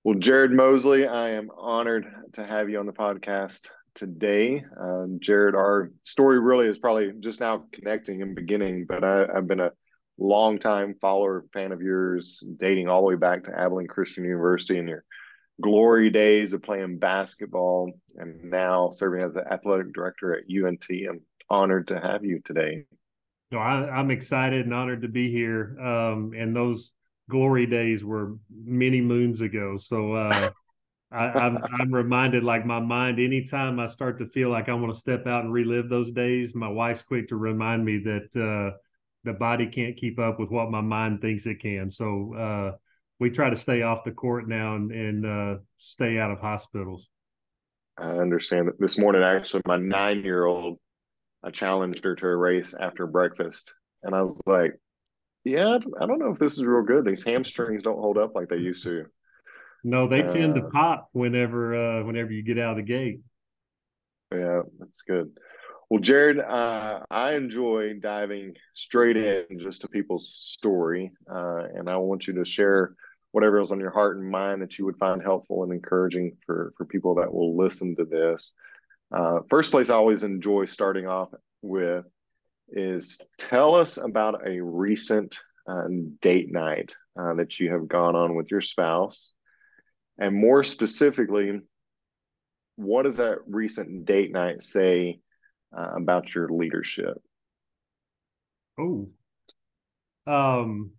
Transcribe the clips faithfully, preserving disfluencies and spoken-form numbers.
Well, Jared Mosley, I am honored to have you on the podcast today. Uh, Jared, our story really is probably just now connecting and beginning, but I, I've been a longtime follower, fan of yours, dating all the way back to Abilene Christian University and your glory days of playing basketball, and now serving as the athletic director at U N T. I'm honored to have you today. No, I, I'm excited and honored to be here. Um, and those glory days were many moons ago. So uh, I, I'm I'm reminded, like my mind, anytime I start to feel like I want to step out and relive those days, my wife's quick to remind me that uh, the body can't keep up with what my mind thinks it can. So uh, we try to stay off the court now and, and uh, stay out of hospitals. I understand that this morning, actually, my nine year old, I challenged her to a race after breakfast. And I was like, yeah, I don't know if this is real good. These hamstrings don't hold up like they used to. No, they tend to Uh, pop whenever uh, whenever you get out of the gate. yeah, that's good. Well, Jared, uh, I enjoy diving straight in just to people's story, uh, and I want you to share whatever is on your heart and mind that you would find helpful and encouraging for for people that will listen to this. Uh, first place I always enjoy starting off with is tell us about a recent uh, date night uh, that you have gone on with your spouse. And more specifically, what does that recent date night say uh, about your leadership? Oh, um,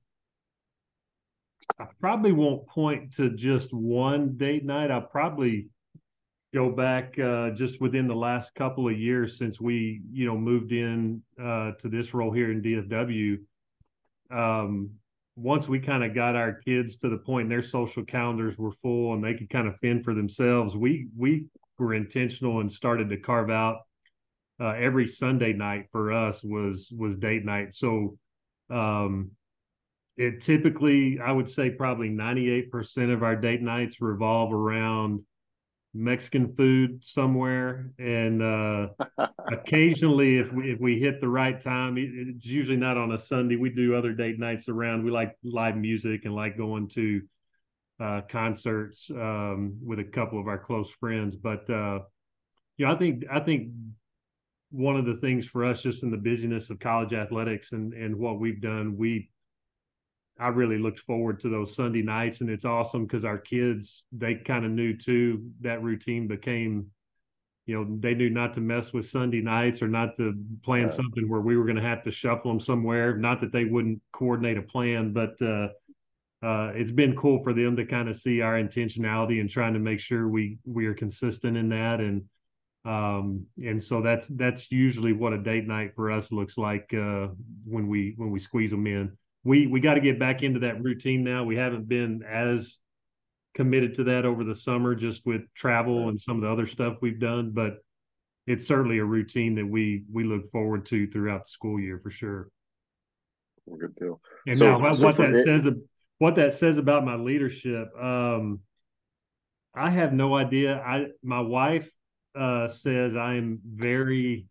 I probably won't point to just one date night. I'll probably go back uh, just within the last couple of years since we, you know, moved in uh, to this role here in D F W. Um, Once we kind of got our kids to the point and their social calendars were full and they could kind of fend for themselves, we we were intentional and started to carve out uh, every Sunday night for us was was date night. So um, it typically, I would say probably ninety-eight percent of our date nights revolve around Mexican food somewhere. And uh, occasionally, if we if we hit the right time, it's usually not on a Sunday. We do other date nights around. We like live music and like going to uh, concerts um, with a couple of our close friends. But uh, you know, I think I think one of the things for us, just in the busyness of college athletics and and what we've done, we I really looked forward to those Sunday nights, and it's awesome because our kids, they kind of knew too, that routine became, you know, they knew not to mess with Sunday nights or not to plan Yeah, something where we were going to have to shuffle them somewhere. Not that they wouldn't coordinate a plan, but uh, uh, it's been cool for them to kind of see our intentionality and trying to make sure we we are consistent in that. And um, and so that's that's usually what a date night for us looks like uh, when we when we squeeze them in. We we got to get back into that routine now. We haven't been as committed to that over the summer, just with travel yeah. and some of the other stuff we've done. But it's certainly a routine that we we look forward to throughout the school year for sure. Well, good deal. And So, now what, so what for that it, says what that says about my leadership, um, I have no idea. I my wife uh, says I am very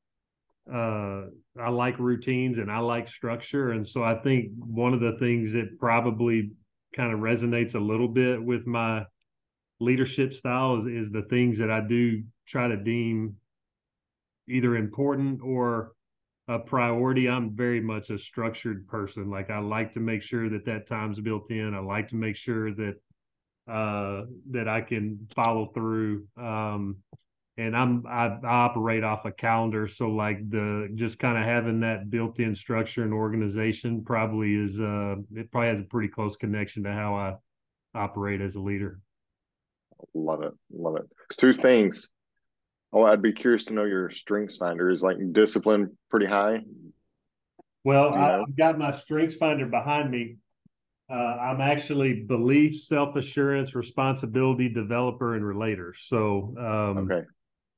uh, I like routines and I like structure. And so I think one of the things that probably kind of resonates a little bit with my leadership style is, is the things that I do try to deem either important or a priority. I'm very much a structured person. Like I like to make sure that that time's built in. I like to make sure that uh, that I can follow through. Um, and I'm I, I operate off a calendar, so like the just kind of having that built-in structure and organization probably is uh it probably has a pretty close connection to how I operate as a leader. love it, love it. Two things. Oh, I'd be curious to know your strengths finder. Is like discipline pretty high? Well, Do you I, know? I've got my strengths finder behind me. Uh, I'm actually belief, self assurance, responsibility, developer, and relator. So um, Okay.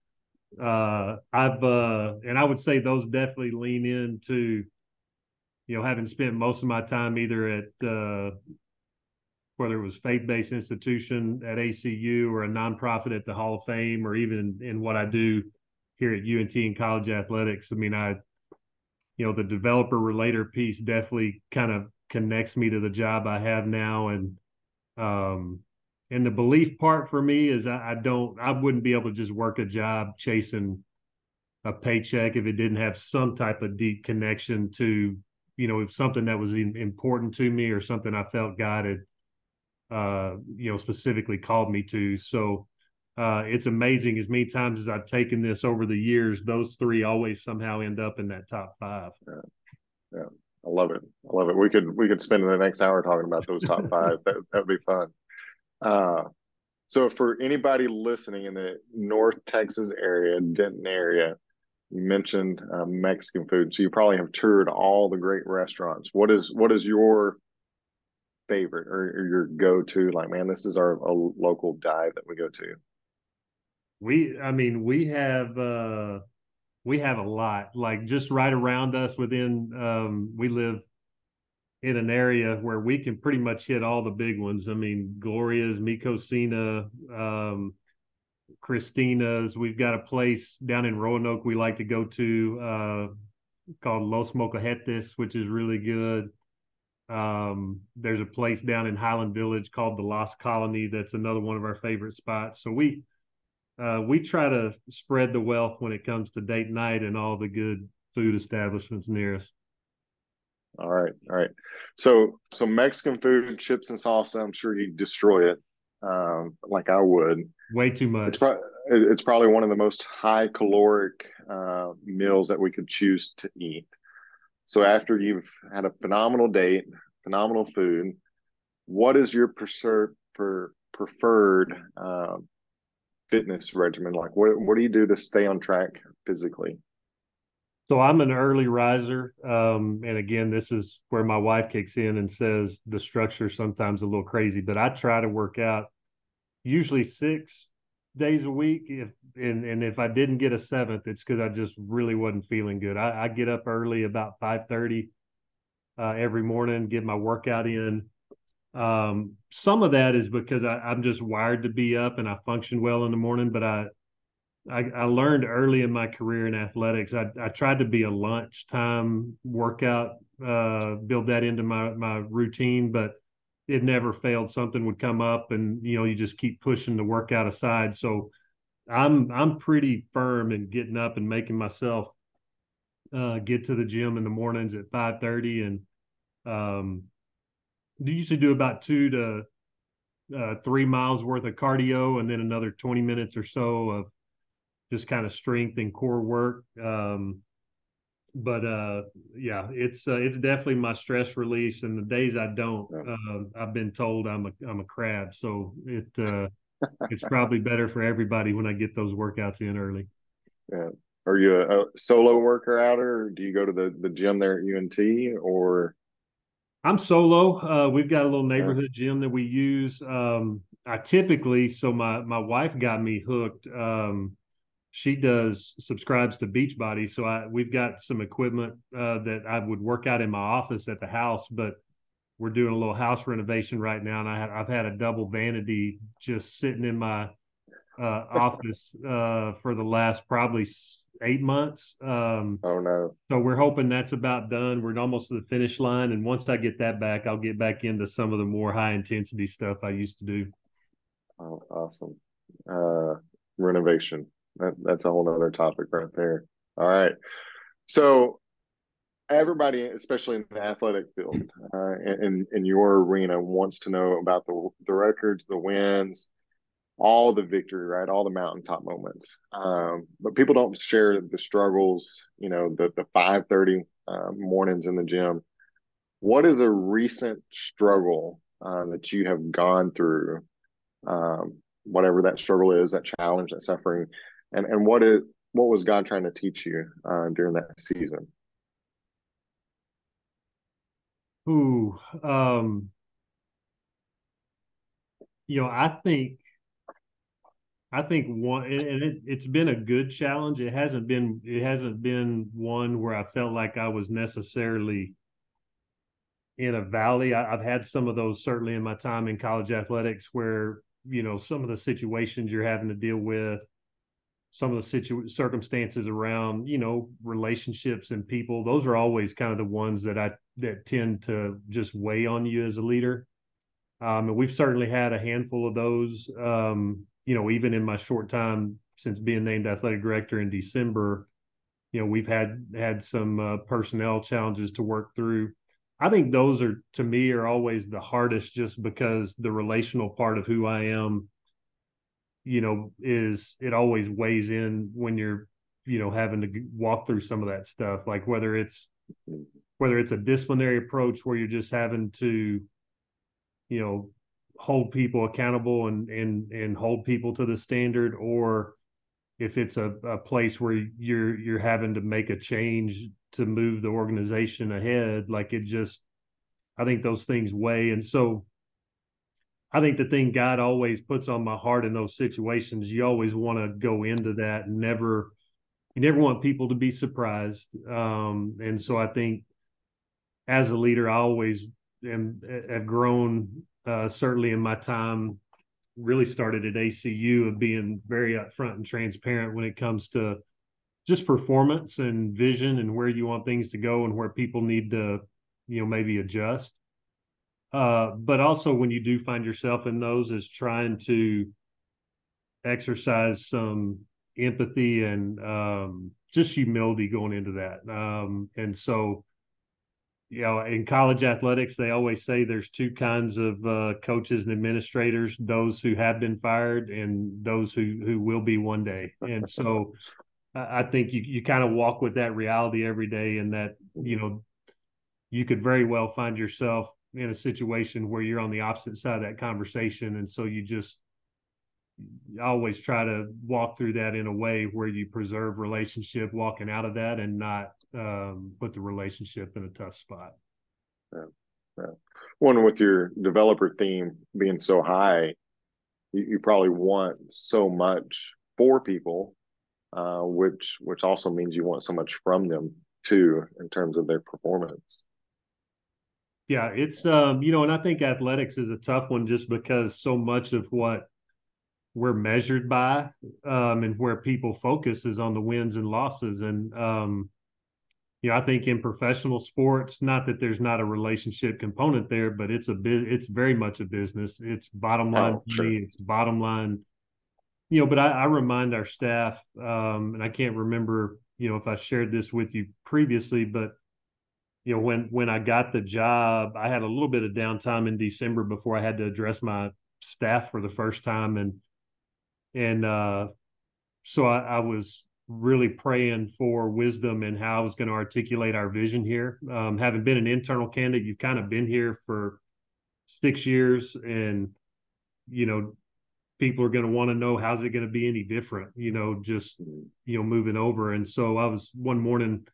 uh, I've uh, and I would say those definitely lean into, you know, having spent most of my time either at uh, whether it was faith-based institution at A C U or a nonprofit at the Hall of Fame, or even in what I do here at U N T in college athletics. I mean, I, you know, the developer relator piece definitely kind of connects me to the job I have now. And, um, and the belief part for me is I, I don't, I wouldn't be able to just work a job chasing a paycheck if it didn't have some type of deep connection to, you know, something that was important to me or something I felt God had, uh, you know, specifically called me to. So uh, it's amazing as many times as I've taken this over the years, those three always somehow end up in that top five. Yeah, yeah. I love it. I love it. We could we could spend the next hour talking about those top five. That that'd be fun. Uh, so for anybody listening in the North Texas area, Denton area, you mentioned uh, Mexican food, so you probably have toured all the great restaurants. What is what is your favorite or, or your go-to? Like, man, this is our a local dive that we go to. We, I mean, we have uh, we have a lot. Like just right around us, within um, we live in an area where we can pretty much hit all the big ones. I mean, Gloria's, Mi Cocina, um, Christina's. We've got a place down in Roanoke we like to go to uh, called Los Mocajetes, which is really good. Um, there's a place down in Highland Village called the Lost Colony. That's another one of our favorite spots. So we uh, we try to spread the wealth when it comes to date night and all the good food establishments near us. All right, all right. So, so Mexican food, chips and salsa. I'm sure you destroy it, um, like I would. Way too It's much. probably it's probably one of the most high caloric uh, meals that we could choose to eat. So, after you've had a phenomenal date, phenomenal food, what is your preser- per, preferred uh, fitness regimen? Like, what what do you do to stay on track physically? So I'm an early riser. Um, and again, this is where my wife kicks in and says the structure is sometimes a little crazy, but I try to work out usually six days a week. If and, and if I didn't get a seventh, it's because I just really wasn't feeling good. I, I get up early about five thirty uh, every morning, get my workout in. Um, some of that is because I, I'm just wired to be up and I function well in the morning, but I I, I learned early in my career in athletics. I, I tried to be a lunchtime workout, uh, build that into my my routine, but it never failed. Something would come up, and you know, you just keep pushing the workout aside. So I'm I'm pretty firm in getting up and making myself uh, get to the gym in the mornings at five thirty, and um, usually do about two to uh, three miles worth of cardio, and then another twenty minutes or so of just kind of strength and core work. Um, but uh, yeah, it's uh, it's definitely my stress release. And the days I don't, Yeah. uh, I've been told I'm a I'm a crab. So it uh, it's probably better for everybody when I get those workouts in early. Yeah. Are you a, a solo worker outer, or do you go to the, the gym there at U N T, or? I'm solo. Uh, we've got a little Yeah. neighborhood gym that we use. Um, I typically, so my my wife got me hooked. Um, she does subscribes to Beachbody, so I we've got some equipment uh, that I would work out in my office at the house, but we're doing a little house renovation right now, and I have, I've had a double vanity just sitting in my uh, office uh, for the last probably eight months. Um, Oh no. so we're hoping that's about done. We're almost to the finish line, and once I get that back, I'll get back into some of the more high intensity stuff I used to do. Oh, awesome. Uh, renovation. That, that's a whole other topic right there. All right. So everybody, especially in the athletic field, uh, in in your arena, wants to know about the the records, the wins, all the victory, right? All the mountaintop moments. Um, but people don't share the struggles. You know, the the five thirty uh, mornings in the gym. What is a recent struggle uh, that you have gone through? Um, whatever that struggle is, that challenge, that suffering, and and what is what was God trying to teach you uh, during that season? Ooh, um, you know, I think I think one, and it, it's been a good challenge. It hasn't been it hasn't been one where I felt like I was necessarily in a valley. I, I've had some of those certainly in my time in college athletics, where you know some of the situations you're having to deal with, some of the situ- circumstances around, you know, relationships and people. Those are always kind of the ones that I that tend to just weigh on you as a leader. Um, and we've certainly had a handful of those, um, you know, even in my short time since being named athletic director in December, you know, we've had had some uh, personnel challenges to work through. I think those are, to me, are always the hardest, just because the relational part of who I am, you know, is it always weighs in when you're, you know, having to walk through some of that stuff, like whether it's whether it's a disciplinary approach where you're just having to, you know, hold people accountable and and and hold people to the standard, or if it's a, a place where you're you're having to make a change to move the organization ahead. Like, it just, I think those things weigh. And so I think the thing God always puts on my heart in those situations, you always want to go into that and never, you never want people to be surprised. Um, and so I think as a leader, I always am, have grown, uh, certainly in my time, really started at A C U, of being very upfront and transparent when it comes to just performance and vision and where you want things to go and where people need to, you know, maybe adjust. Uh, but also, when you do find yourself in those, is trying to exercise some empathy and um, just humility going into that. Um, and so, you know, in college athletics, they always say there's two kinds of uh, coaches and administrators: those who have been fired and those who who will be one day. And so, I think you you kind of walk with that reality every day, and that, you know, you could very well find yourself in a situation where you're on the opposite side of that conversation. And so you just always try to walk through that in a way where you preserve relationship walking out of that, and not um, put the relationship in a tough spot. Yeah, yeah. One, with your developer theme being so high, you, you probably want so much for people, uh, which which also means you want so much from them too, in terms of their performance. Yeah, it's um, you know, and I think athletics is a tough one, just because so much of what we're measured by, um, and where people focus, is on the wins and losses. And um, you know, I think in professional sports, not that there's not a relationship component there, but it's a bit, it's very much a business. It's bottom line Oh, sure. money. It's bottom line, you know. But I, I remind our staff, um, and I can't remember, you know, if I shared this with you previously, but you know, when when I got the job, I had a little bit of downtime in December before I had to address my staff for the first time, and and uh, so I, I was really praying for wisdom and how I was going to articulate our vision here. Um, having been an internal candidate, you've kind of been here for six years, and you know, people are going to want to know, how's it going to be any different, you know, just, you know, moving over. And so I was one morning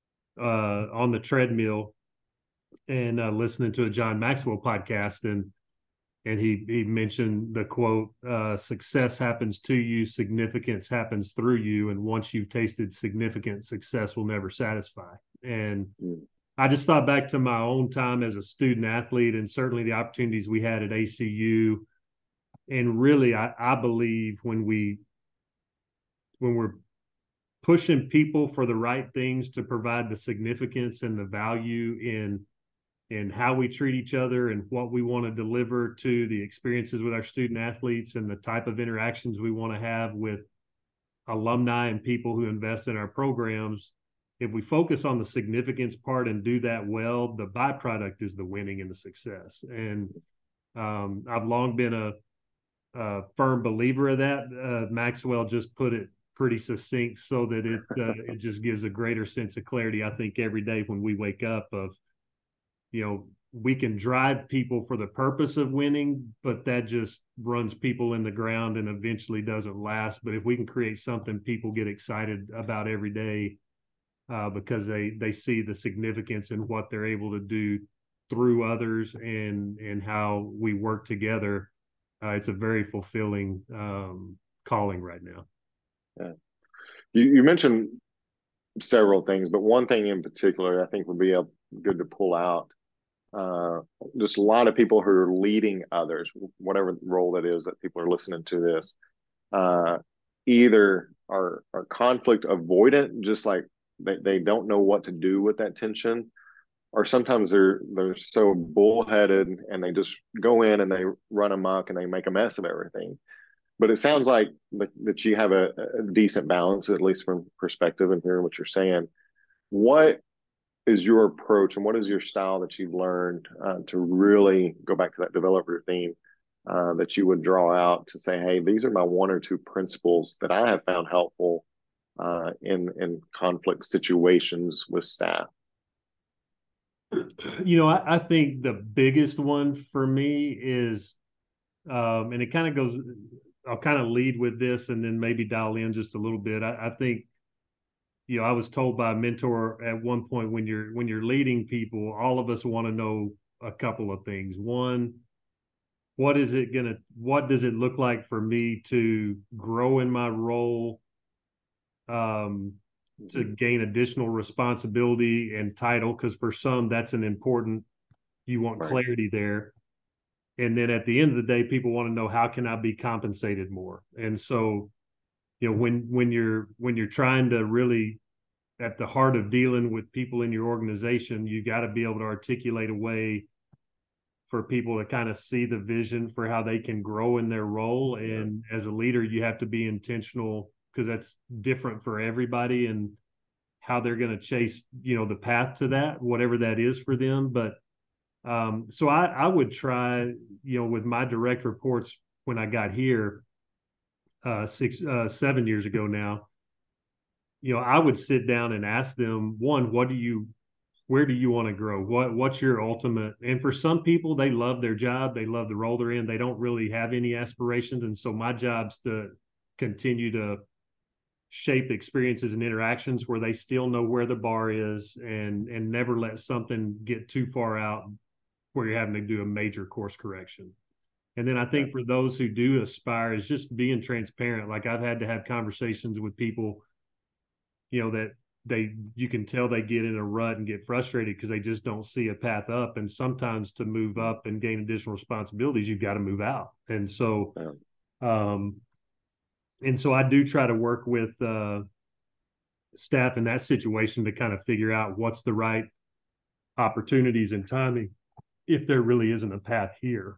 uh, on the treadmill and uh, listening to a John Maxwell podcast, and and he he mentioned the quote, uh, "Success happens to you, significance happens through you, and once you've tasted significant, success will never satisfy." And Mm. I just thought back to my own time as a student athlete, and certainly the opportunities we had at A C U. And really, I, I believe when we when we're pushing people for the right things to provide the significance and the value in in how we treat each other and what we want to deliver to the experiences with our student athletes and the type of interactions we want to have with alumni and people who invest in our programs, if we focus on the significance part and do that well, the byproduct is the winning and the success. And um, I've long been a, a firm believer of that. Uh, Maxwell just put it pretty succinct, so that it uh, it just gives a greater sense of clarity, I think, every day when we wake up, of, you know, we can drive people for the purpose of winning, but that just runs people in the ground and eventually doesn't last. But if we can create something people get excited about every day, uh, because they they see the significance in what they're able to do through others, and and how we work together, uh, it's a very fulfilling um, calling right now. Yeah. You, you mentioned several things, but one thing in particular I think would be a, good to pull out. Uh, just a lot of people who are leading others, whatever role that is that people are listening to this, uh, either are are conflict avoidant, just like they, they don't know what to do with that tension, or sometimes they're they're so bullheaded and they just go in and they run amok and they make a mess of everything. But it sounds like that you have a, a decent balance, at least from perspective and hearing what you're saying. What is your approach and what is your style that you've learned uh, to really go back to that developer theme uh, that you would draw out to say, hey, these are my one or two principles that I have found helpful uh, in in conflict situations with staff? You know, I, I think the biggest one for me is, um, and it kind of goes, I'll kind of lead with this and then maybe dial in just a little bit. I, I think, you know, I was told by a mentor at one point, when you're when you're leading people, all of us want to know a couple of things. One, what is it gonna what does it look like for me to grow in my role, um, to gain additional responsibility and title? Because for some, that's an important, you want Right. clarity there. And then at the end of the day, people want to know, how can I be compensated more? And so, you know, when when you're when you're trying to really, at the heart of dealing with people in your organization, you got to be able to articulate a way for people to kind of see the vision for how they can grow in their role. And as a leader, you have to be intentional, because that's different for everybody and how they're going to chase, you know, the path to that, whatever that is for them. But um, so I, I would try, you know, with my direct reports when I got here uh, six, uh, seven years ago now, you know, I would sit down and ask them, one, what do you, where do you want to grow? What, what's your ultimate? And for some people, they love their job. They love the role they're in. They don't really have any aspirations. And so my job's to continue to shape experiences and interactions where they still know where the bar is, and, and never let something get too far out where you're having to do a major course correction. And then I think for those who do aspire, is just being transparent. Like, I've had to have conversations with people, you know, that they, you can tell they get in a rut and get frustrated because they just don't see a path up. And sometimes to move up and gain additional responsibilities, you've got to move out. And so, um, and so I do try to work with uh, staff in that situation to kind of figure out what's the right opportunities and timing, if there really isn't a path here.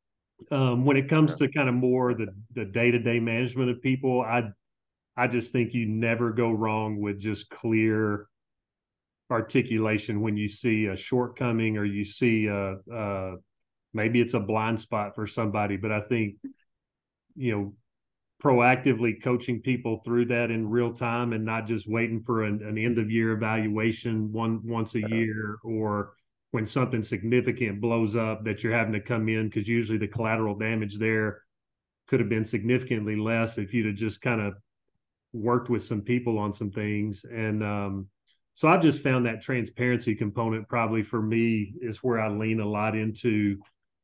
Um, when it comes to kind of more the the day to day management of people, I I just think you never go wrong with just clear articulation when you see a shortcoming, or you see a, a maybe it's a blind spot for somebody. But I think, you know, proactively coaching people through that in real time, and not just waiting for an, an end of year evaluation one once a year, or when something significant blows up that you're having to come in, because usually the collateral damage there could have been significantly less if you'd have just kind of worked with some people on some things. And um, so I've just found that transparency component, probably for me, is where I lean a lot into,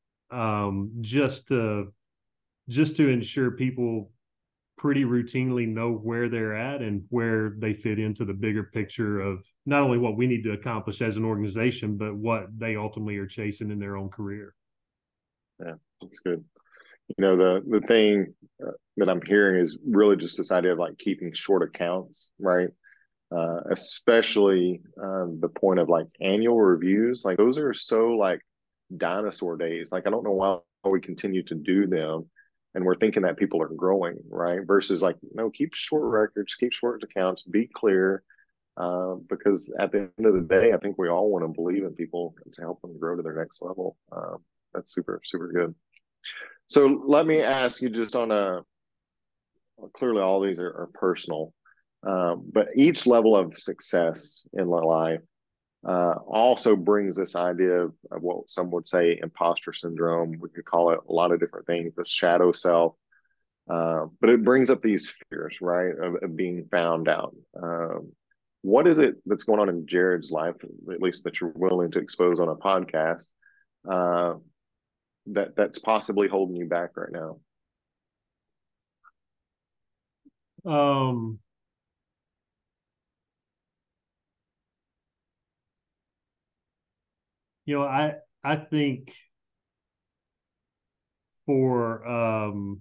um, just to just to ensure people pretty routinely know where they're at and where they fit into the bigger picture of not only what we need to accomplish as an organization, but what they ultimately are chasing in their own career. Yeah, that's good. You know, the the thing uh, that I'm hearing is really just this idea of like keeping short accounts, right? Uh, especially um, the point of like annual reviews. Like, those are so like dinosaur days. Like, I don't know why we continue to do them, and we're thinking that people are growing, right? Versus like, no, keep short records, keep short accounts, be clear. Uh, because at the end of the day, I think we all want to believe in people to help them grow to their next level. Um, that's super, super good. So let me ask you, just on a, clearly all these are, are personal, um, but each level of success in life uh, also brings this idea of, of what some would say imposter syndrome. We could call it a lot of different things, the shadow self, uh, but it brings up these fears, right, of, of being found out. Um, what is it that's going on in Jared's life, at least that you're willing to expose on a podcast, uh, that that's possibly holding you back right now? Um, you know, I I think for um,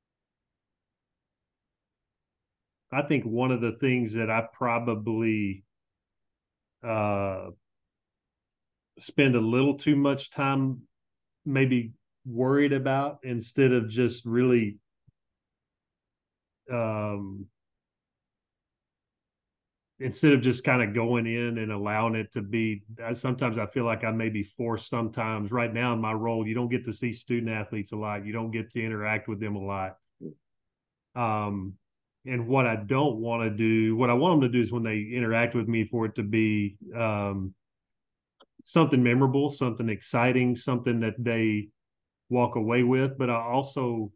I think one of the things that I probably uh, spend a little too much time maybe worried about instead of just really um instead of just kind of going in and allowing it to be. Sometimes I feel like I may be forced sometimes. Right now in my role, you don't get to see student athletes a lot. You don't get to interact with them a lot. Um, and what I don't want to do, what I want them to do is when they interact with me, for it to be um, something memorable, something exciting, something that they walk away with. But I also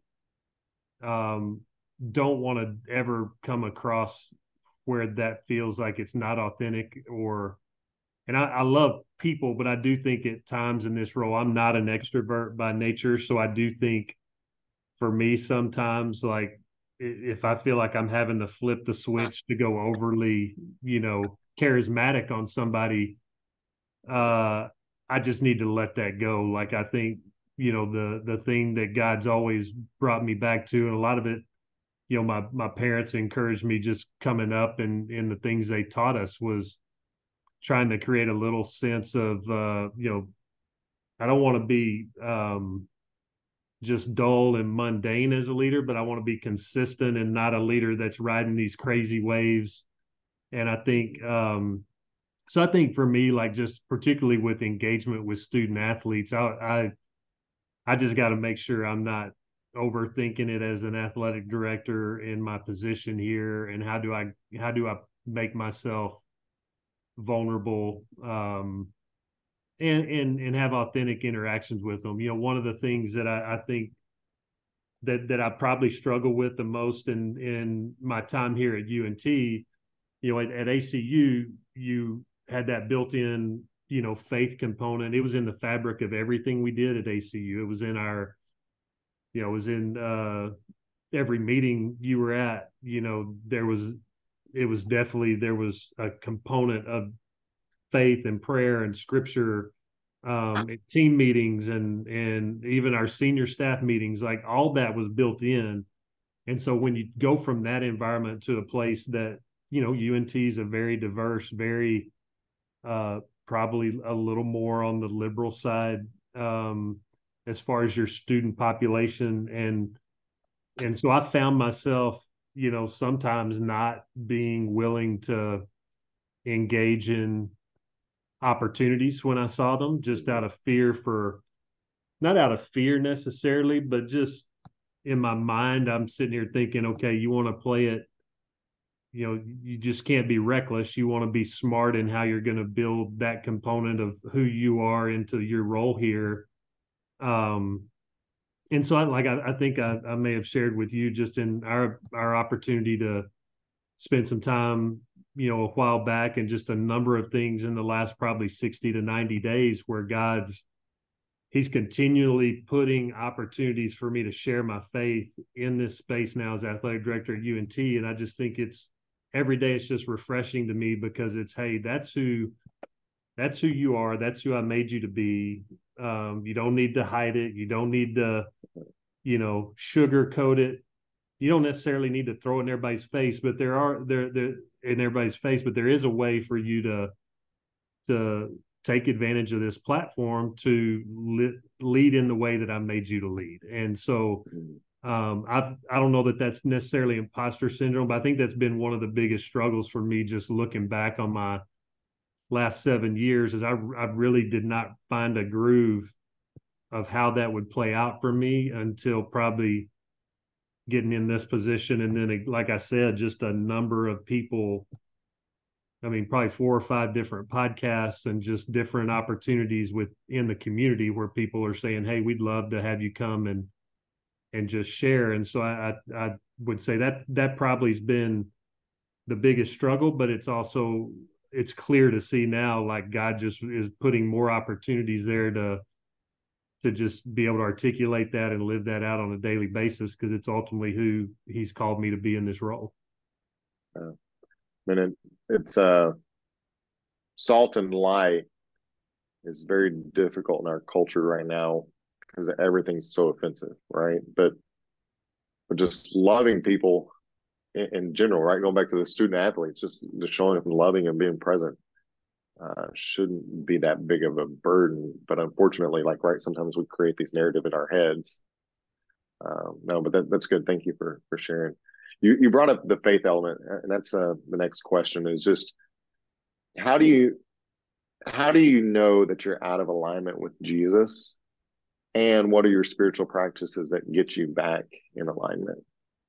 um, don't want to ever come across where that feels like it's not authentic. Or and I, I love people, but I do think at times in this role, I'm not an extrovert by nature. So I do think for me sometimes, like if I feel like I'm having to flip the switch to go overly, you know, charismatic on somebody, uh, I just need to let that go. Like I think, you know, the the thing that God's always brought me back to, and a lot of it, you know, my my parents encouraged me just coming up, and in the things they taught us was trying to create a little sense of uh, you know, I don't want to be um just dull and mundane as a leader, but I want to be consistent and not a leader that's riding these crazy waves. And I think, um, so I think for me, like just particularly with engagement with student athletes, I, I, I just got to make sure I'm not overthinking it as an athletic director in my position here. And how do I, how do I make myself vulnerable, um, and, and, and have authentic interactions with them. You know, one of the things that I, I think that that I probably struggle with the most in in my time here at U N T. You know, at, at A C U, you had that built-in, you know, faith component. It was in the fabric of everything we did at A C U. It was in our, you know, it was in uh, every meeting you were at. You know, there was, it was definitely there was a component of faith and prayer and scripture, um, team meetings, and and even our senior staff meetings. Like all that was built in. And so when you go from that environment to a place that, you know, U N T is a very diverse, very uh, probably a little more on the liberal side, um, as far as your student population. And and so I found myself, you know, sometimes not being willing to engage in opportunities when I saw them, just out of fear for, not out of fear necessarily, but just in my mind, I'm sitting here thinking, okay, you want to play it, you know, you just can't be reckless. You want to be smart in how you're going to build that component of who you are into your role here. Um, and so I like, I, I think I, I may have shared with you just in our, our opportunity to spend some time, you know, a while back, and just a number of things in the last probably sixty to ninety days where God's, he's continually putting opportunities for me to share my faith in this space now as athletic director at U N T. And I just think it's every day, it's just refreshing to me, because it's, hey, that's who, that's who you are. That's who I made you to be. Um, you don't need to hide it. You don't need to, you know, sugarcoat it. You don't necessarily need to throw it in everybody's face, but there are there there in everybody's face, but there is a way for you to to take advantage of this platform to li- lead in the way that I made you to lead. And so um, I've, I don't know that that's necessarily imposter syndrome, but I think that's been one of the biggest struggles for me, just looking back on my last seven years, is I, I really did not find a groove of how that would play out for me until probably getting in this position. And then, like I said, just a number of people, I mean, probably four or five different podcasts and just different opportunities within the community where people are saying, hey, we'd love to have you come and and just share. And so I I, I would say that that probably has been the biggest struggle, but it's also, it's clear to see now, like God just is putting more opportunities there to to just be able to articulate that and live that out on a daily basis, because it's ultimately who he's called me to be in this role. Uh, I mean, it, it's uh, salt and light is very difficult in our culture right now because everything's so offensive, right? But but just loving people in, in general, right? Going back to the student athletes, just just showing up and loving and being present. uh, shouldn't be that big of a burden. But unfortunately, like, right, sometimes we create these narrative in our heads. Uh, no, but that, that's good. Thank you for for sharing. You you brought up the faith element, and that's uh, the next question is just how do you how do you know that you're out of alignment with Jesus, and what are your spiritual practices that get you back in alignment?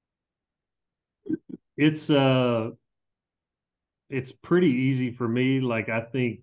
It's uh it's pretty easy for me. Like, I think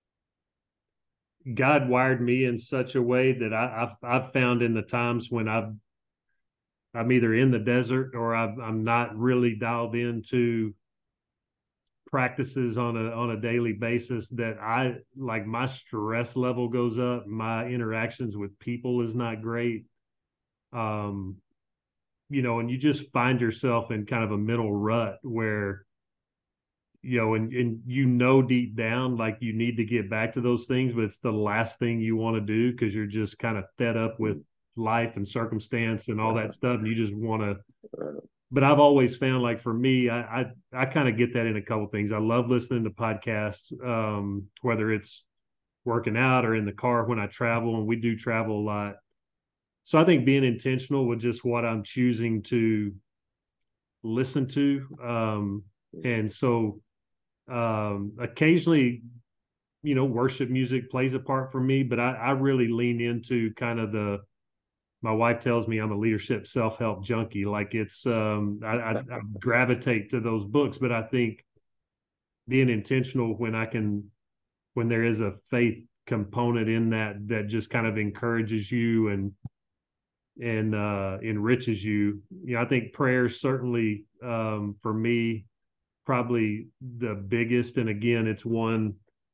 God wired me in such a way that I, I've, I've found in the times when I've, I'm either in the desert or I've, I'm not really dialed into practices on a on a daily basis, that I like my stress level goes up, my interactions with people is not great. Um, you know, and you just find yourself in kind of a mental rut where you know, and, and you know deep down, like, you need to get back to those things, but it's the last thing you want to do because you're just kind of fed up with life and circumstance and all that stuff. And you just want to, but I've always found, like, for me, I, I, I kind of get that in a couple of things. I love listening to podcasts, um, whether it's working out or in the car when I travel, and we do travel a lot. So I think being intentional with just what I'm choosing to listen to. Um, and so, um, occasionally, you know, worship music plays a part for me, but I, I really lean into kind of the, my wife tells me I'm a leadership self-help junkie. Like, it's, um, I, I, I gravitate to those books, but I think being intentional when I can, when there is a faith component in that, that just kind of encourages you and, and, uh, enriches you. You know, I think prayer certainly, um, for me, probably the biggest. And again, it's one,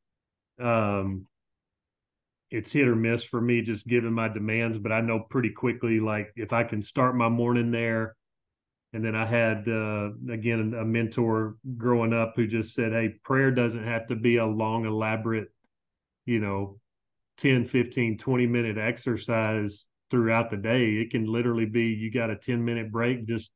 um, it's hit or miss for me, just given my demands, but I know pretty quickly, like, if I can start my morning there. And then I had, uh, again, a mentor growing up who just said, hey, prayer doesn't have to be a long, elaborate, you know, ten, fifteen, twenty minute exercise throughout the day. It can literally be, you got a ten minute break, just,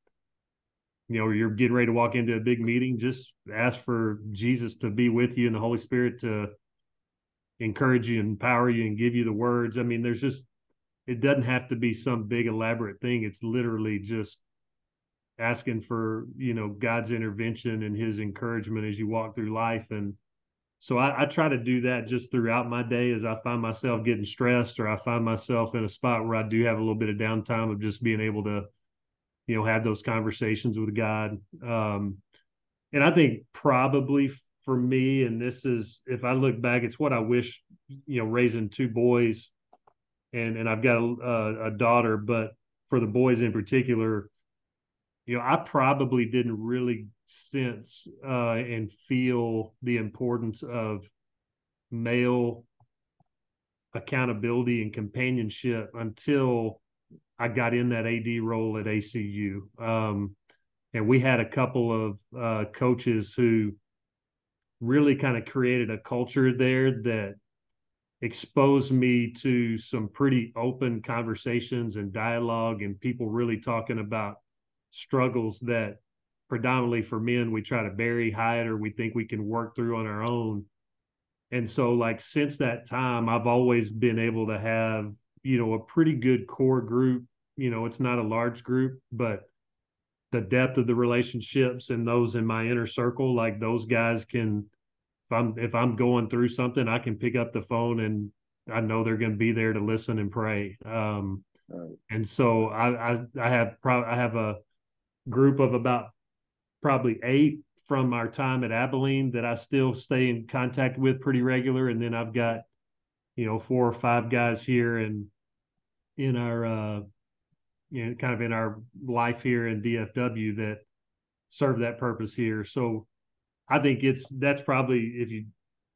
you know, you're getting ready to walk into a big meeting, just ask for Jesus to be with you and the Holy Spirit to encourage you, empower you, and give you the words. I mean, there's just, it doesn't have to be some big elaborate thing. It's literally just asking for, you know, God's intervention and his encouragement as you walk through life. And so I, I try to do that just throughout my day as I find myself getting stressed, or I find myself in a spot where I do have a little bit of downtime, of just being able to, you know, have those conversations with God. Um, and I think probably for me, and this is, if I look back, it's what I wish, you know, raising two boys, and, and I've got a, a daughter, but for the boys in particular, you know, I probably didn't really sense uh, and feel the importance of male accountability and companionship until I got in that A D role at A C U. Um, and we had a couple of uh, coaches who really kind of created a culture there that exposed me to some pretty open conversations and dialogue, and people really talking about struggles that predominantly for men we try to bury, hide, or we think we can work through on our own. And so, like, since that time, I've always been able to have, you know, a pretty good core group. You know, it's not a large group, but the depth of the relationships and those in my inner circle, like, those guys can, if I'm if I'm going through something, I can pick up the phone and I know they're going to be there to listen and pray. Um, Right. and so I I, I have pro- I have a group of about probably eight from our time at Abilene that I still stay in contact with pretty regular, and then I've got, you know, four or five guys here and in our uh, you know, kind of in our life here in D F W that serve that purpose here. So I think it's that's probably, if you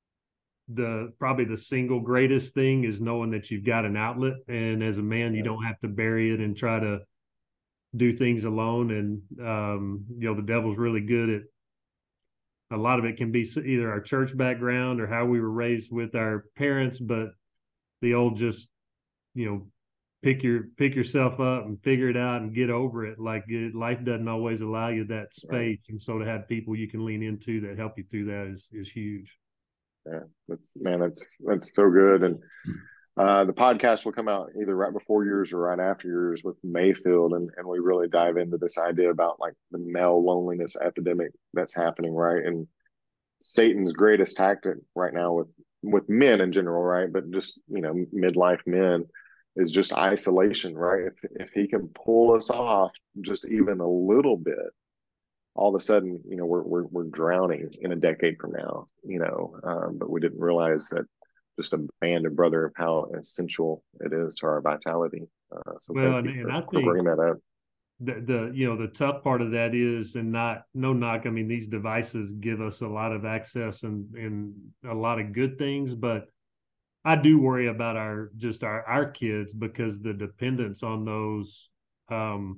the probably the single greatest thing is knowing that you've got an outlet, and as a man, you don't have to bury it and try to do things alone. And um, you know, the devil's really good at, a lot of it can be either our church background or how we were raised with our parents, but the old just, you know, pick your pick yourself up and figure it out and get over it. Like, it, life doesn't always allow you that space, right. And so to have people you can lean into that help you through that is is huge. Yeah, that's man, that's that's so good. And uh, the podcast will come out either right before yours or right after yours with Mayfield, and and we really dive into this idea about like the male loneliness epidemic that's happening, right? And Satan's greatest tactic right now with with men in general, right? But just you know, midlife men is just isolation, right? If if he can pull us off just even a little bit, all of a sudden, you know, we're we're we're drowning in a decade from now, you know. Um, but we didn't realize that just a band of brother of how essential it is to our vitality. Uh, so Well, thank and, you and for, I for think bringing that up. the, the you know the tough part of that is, and not no knock. I mean, these devices give us a lot of access and and a lot of good things, but I do worry about our just our our kids because the dependence on those. Um,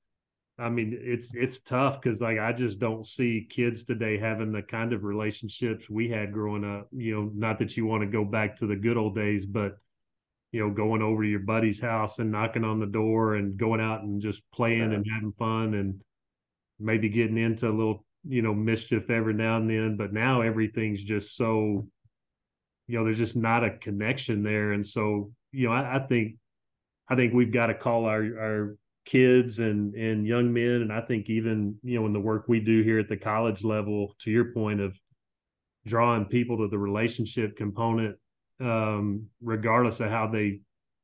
I mean, it's it's tough because like I just don't see kids today having the kind of relationships we had growing up. You know, not that you want to go back to the good old days, but you know, going over to your buddy's house and knocking on the door and going out and just playing Yeah, and having fun and maybe getting into a little, you know, mischief every now and then. But now everything's just so, you know, there's just not a connection there. And so, you know, I, I think I think we've got to call our our kids and and young men, and I think even, you know, in the work we do here at the college level, to your point of drawing people to the relationship component, um, regardless of how they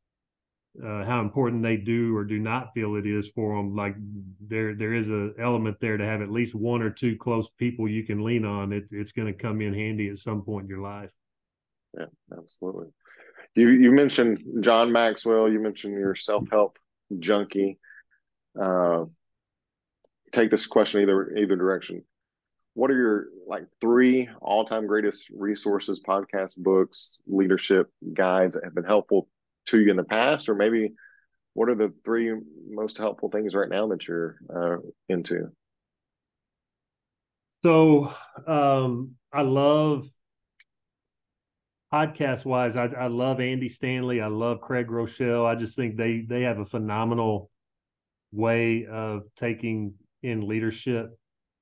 uh, how important they do or do not feel it is for them. Like there, there is a element there to have at least one or two close people you can lean on. It, it's going to come in handy at some point in your life. yeah, absolutely. You you mentioned John Maxwell. You mentioned your self help junkie. Uh, take this question either either direction. What are your like three all time greatest resources, podcasts, books, leadership guides that have been helpful to you in the past, or maybe what are the three most helpful things right now that you're uh, into? So um, I love podcast wise. I, I love Andy Stanley. I love Craig Rochelle. I just think they they have a phenomenal way of taking in leadership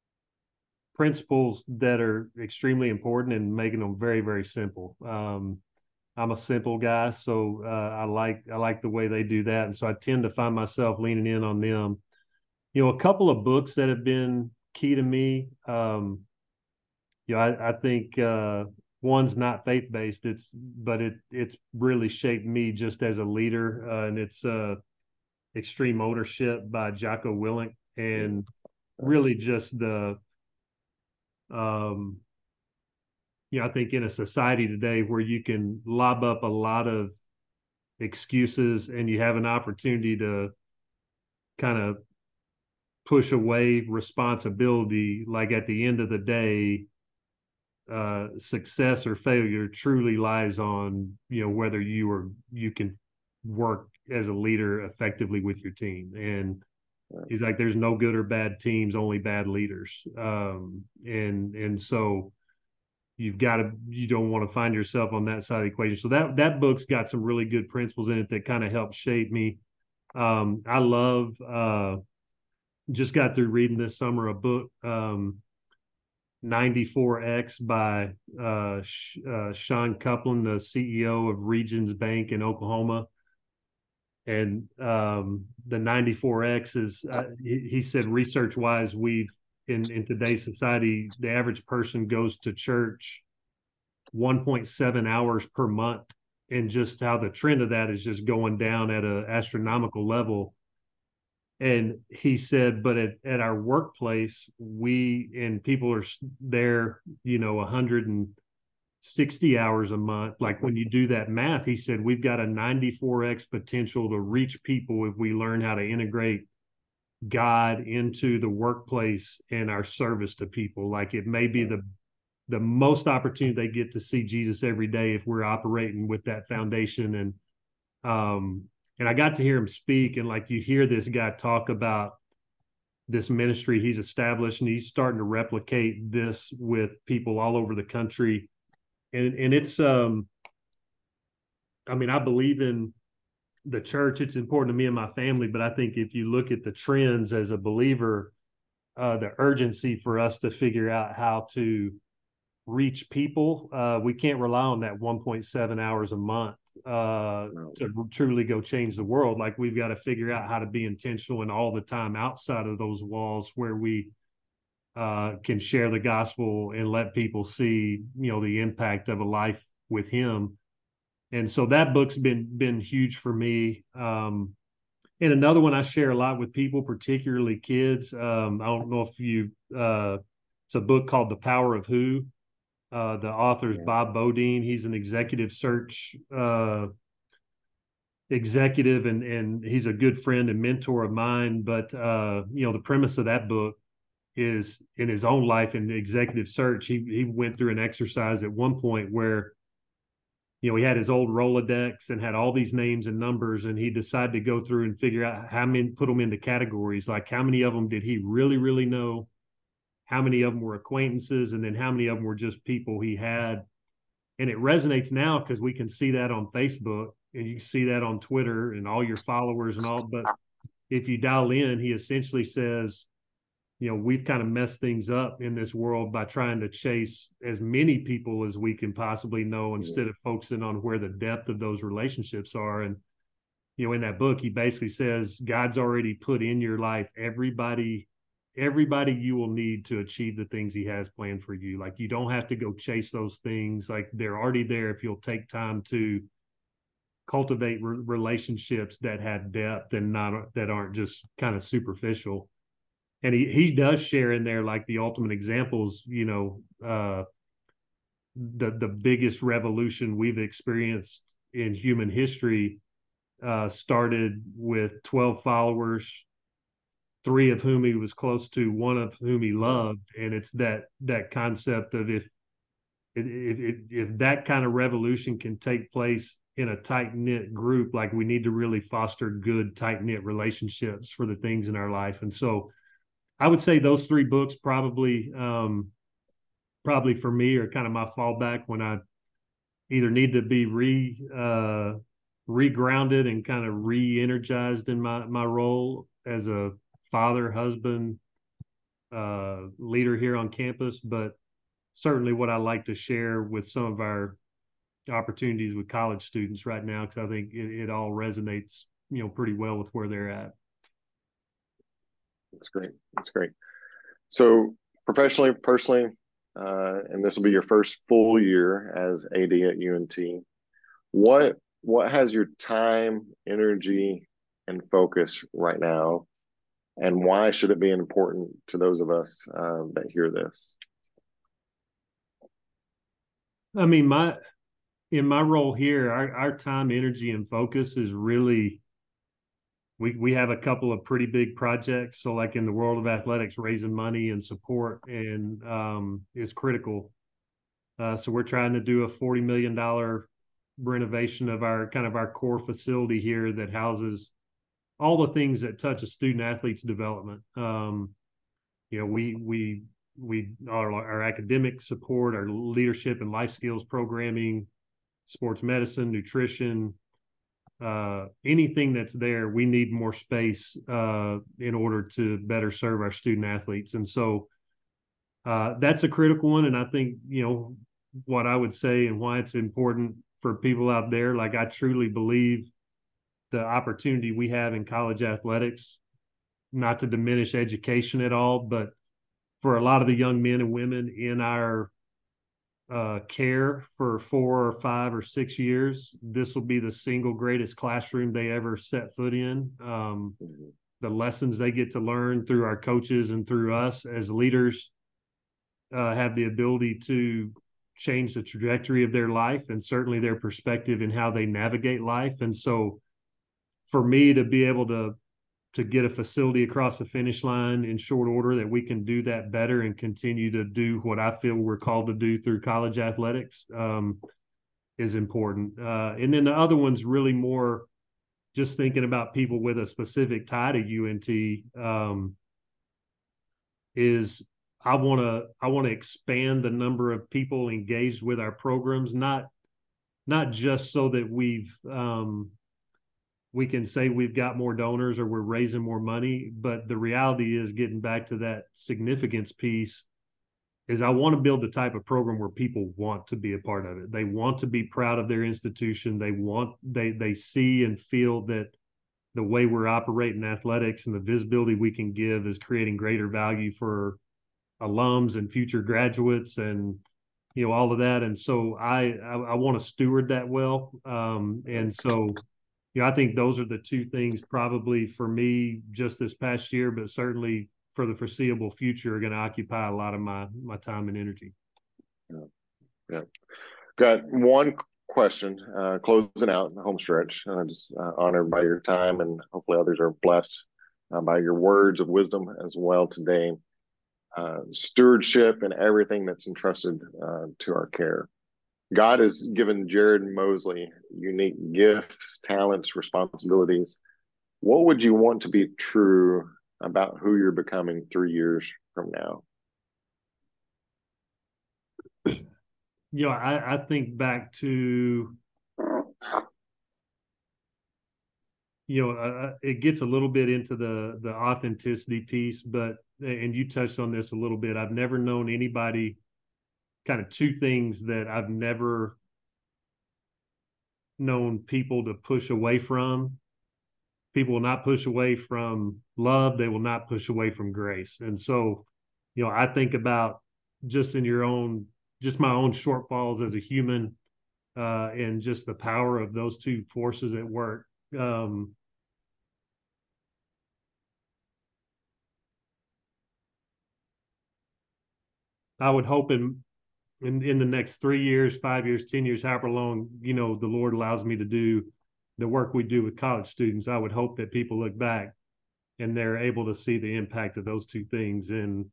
principles that are extremely important and making them very, very simple. Um, I'm a simple guy, so uh, I like I like the way they do that, and so I tend to find myself leaning in on them. You know, a couple of books that have been key to me. Um, you know, I, I think uh, one's not faith based. It's but it it's really shaped me just as a leader, uh, and it's uh, Extreme Ownership by Jocko Willink, and really just the um, you know, I think in a society today where you can lob up a lot of excuses and you have an opportunity to kind of push away responsibility, like at the end of the day, uh, success or failure truly lies on, you know, whether you are you can work as a leader effectively with your team. And he's like, there's no good or bad teams, only bad leaders. Um, and and so you've got to you don't want to find yourself on that side of the equation. So that that book's got some really good principles in it that kind of help shape me. Um, I love uh, just got through reading this summer a book, um, ninety-four X by uh, uh, Sean Copeland, the C E O of Regions Bank in Oklahoma. And um, the ninety-four X is, uh, he, he said, research wise, we've in, in today's society, the average person goes to church one point seven hours per month, and just how the trend of that is just going down at an astronomical level. And he said, but at, at our workplace, we and people are there, you know, one hundred sixty hours a month. Like when you do that math, he said, we've got a ninety-four X potential to reach people if we learn how to integrate God into the workplace and our service to people. Like it may be the the most opportunity they get to see Jesus every day if we're operating with that foundation. And um and I got to hear him speak, and like you hear this guy talk about this ministry he's established, and he's starting to replicate this with people all over the country. And and it's um I mean, I believe in the church. It's important to me and my family, but I think if you look at the trends as a believer, uh the urgency for us to figure out how to reach people, uh, we can't rely on that one point seven hours a month uh, No. to truly go change the world. Like, we've got to figure out how to be intentional and all the time outside of those walls where we uh, can share the gospel and let people see, you know, the impact of a life with him. And so that book's been been huge for me. Um, and another one I share a lot with people, particularly kids. Um, I don't know if you, uh, it's a book called The Power of Who. Uh, the author is Yeah. Bob Bodine. He's an executive search uh, executive, and and he's a good friend and mentor of mine. But uh, you know, the premise of that book is, in his own life in the executive search, he he went through an exercise at one point where, you know, he had his old Rolodex and had all these names and numbers, and he decided to go through and figure out how many, put them into categories, like how many of them did he really, really know, how many of them were acquaintances, and then how many of them were just people he had. And it resonates now because we can see that on Facebook, and you can see that on Twitter and all your followers and all. But if you dial in, he essentially says, you know, we've kind of messed things up in this world by trying to chase as many people as we can possibly know instead of focusing on where the depth of those relationships are. And, you know, in that book, he basically says God's already put in your life everybody, everybody you will need to achieve the things he has planned for you. Like, you don't have to go chase those things. Like, they're already there if you'll take time to cultivate re- relationships that have depth and not, that aren't just kind of superficial. And he, he does share in there, like, the ultimate examples, you know, uh, the, the biggest revolution we've experienced in human history uh, started with twelve followers, three of whom he was close to, one of whom he loved. And it's that, that concept of, if, if, if, if that kind of revolution can take place in a tight knit group, like, we need to really foster good, tight knit relationships for the things in our life. And so I would say those three books probably, um, probably for me, are kind of my fallback when I either need to be re, uh, re-grounded and kind of re-energized in my, my role as a father, husband, uh, leader here on campus, but certainly what I like to share with some of our opportunities with college students right now, because I think it, it all resonates, you know, pretty well with where they're at. That's great. That's great. So professionally, personally, uh, and this will be your first full year as A D at U N T. What what has your time, energy, and focus right now, and why should it be important to those of us uh, that hear this? I mean, my in my role here, our, our time, energy, and focus is really, we we have a couple of pretty big projects. So, like, in the world of athletics, raising money and support and um, is critical. Uh, so we're trying to do a forty million dollars renovation of our kind of our core facility here that houses all the things that touch a student athlete's development. Um, you know, we we we our, our academic support, our leadership and life skills programming, sports medicine, nutrition, uh, anything that's there, we need more space uh, in order to better serve our student athletes. And so uh, that's a critical one. And I think, you know, what I would say and why it's important for people out there, like, I truly believe the opportunity we have in college athletics, not to diminish education at all, but for a lot of the young men and women in our uh, care for four or five or six years, this will be the single greatest classroom they ever set foot in. Um, Mm-hmm. The lessons they get to learn through our coaches and through us as leaders uh, have the ability to change the trajectory of their life and certainly their perspective in how they navigate life. And so for me to be able to to get a facility across the finish line in short order, that we can do that better and continue to do what I feel we're called to do through college athletics um, is important. Uh, and then the other one's really more just thinking about people with a specific tie to U N T. Um, is I want to I want to expand the number of people engaged with our programs, not not just so that we've um, we can say we've got more donors or we're raising more money, but the reality is, getting back to that significance piece, is I want to build the type of program where people want to be a part of it. They want to be proud of their institution. They want they they see and feel that the way we're operating athletics and the visibility we can give is creating greater value for alums and future graduates and you know all of that. And so I I, I want to steward that well. Um, and so you know I think those are the two things probably for me just this past year, but certainly for the foreseeable future are going to occupy a lot of my my time and energy. Yeah. Yeah. Got one question, uh, closing out the home stretch. And I just uh, honor by your time, and hopefully others are blessed uh, by your words of wisdom as well today. Uh, stewardship and everything that's entrusted uh, to our care. God has given Jared Mosley unique gifts, talents, responsibilities. What would you want to be true about who you're becoming three years from now? You know, I, I think back to, you know, uh, it gets a little bit into the the authenticity piece, but and you touched on this a little bit. I've never known anybody, kind of two things that I've never known people to push away from. People will not push away from love. They will not push away from grace. And so, you know, I think about just in your own, just my own shortfalls as a human, uh, and just the power of those two forces at work. Um, I would hope in, in in the next three years, five years, ten years, however long, you know, the Lord allows me to do the work we do with college students. I would hope that people look back and they're able to see the impact of those two things and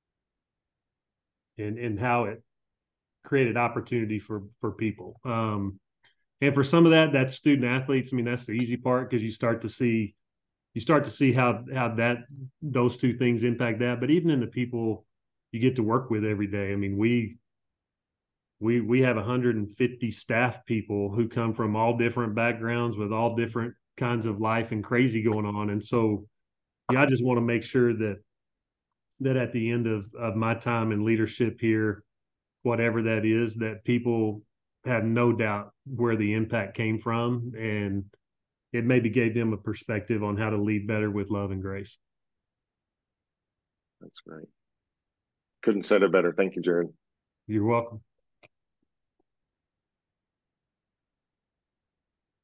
and and how it created opportunity for for people. Um, and for some of that, that's student athletes. I mean, that's the easy part because you start to see you start to see how how that those two things impact that. But even in the people you get to work with every day, I mean, we we we have one hundred fifty staff people who come from all different backgrounds with all different kinds of life and crazy going on. And so, yeah, I just want to make sure that that at the end of of my time in leadership here, whatever that is, that people have no doubt where the impact came from, and it maybe gave them a perspective on how to lead better with love and grace. That's great. Couldn't said it better. Thank you, Jared. You're welcome.